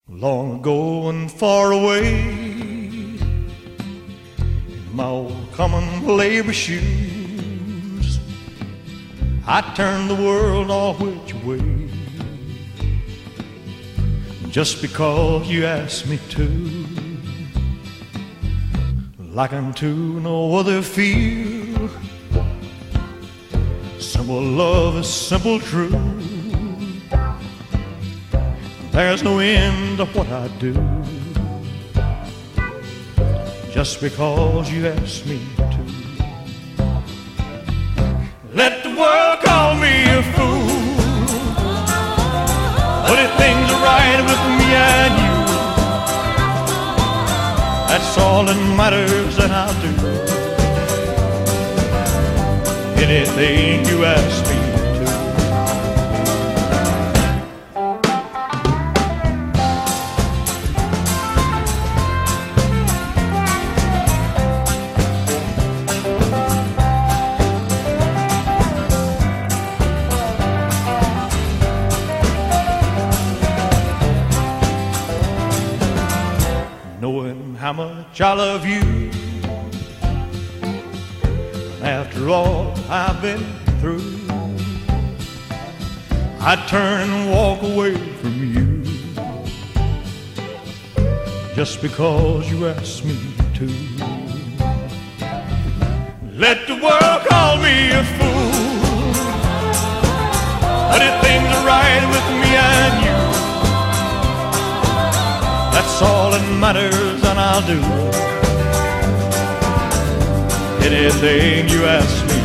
Long ago and far away, in my old common labor shoes, I turned the world all which way, just because you asked me to. Like unto no other feel, simple love is simple truth. There's no end to what I do, just because you asked me to. Let the world call me a fool, but if things are right with me and you, that's all that matters, and I'll do anything you ask me. Knowing how much I love you, after all I've been through, I'd turn and walk away from you, just because you asked me to. Let the world call me a fool, but if things are right with me and you, that's all that matters, and I'll do anything you ask me.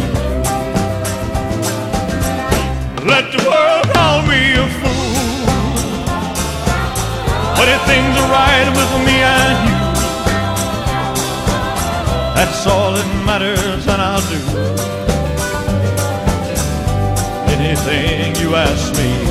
Let the world call me a fool, but if things are right with me and you, that's all that matters, and I'll do anything you ask me.